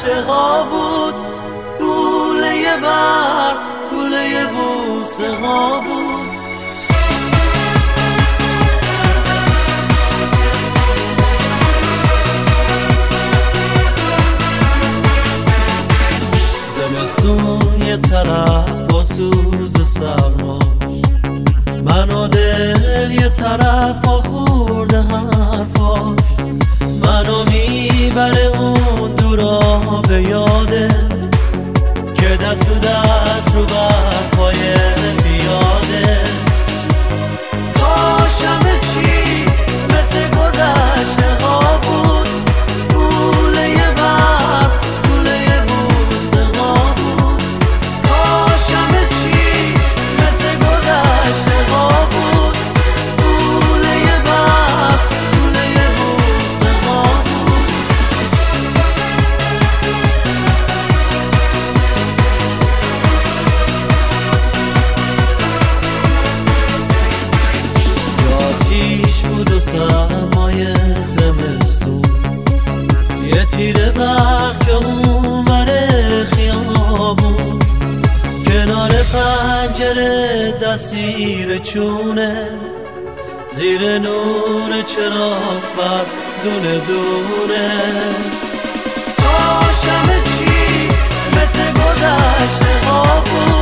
گذشته ها بود، گوله برق، گوله بوسه ها بود. زمستون یه طرف با سوز و سرماش، من و دل یه طرف با خورده حرفاش. منو میبره اون دورا به یاده که دست و دست رو برپای بیاده. کاشمه چی مثل گذشته ها بود، گوله برق، گوله بوسه ها بود. کاشمه چی مثل گذشته ها بود، گوله برق، گوله بوسه ها بود. آتیش بود و سرمای زمستون، یه تیره برق که اونور خیابون، کنار پنجره دستیر چونه، زیر نور چراغ بر دونه دونه. کاشمه چی مثل گذشته ها بود،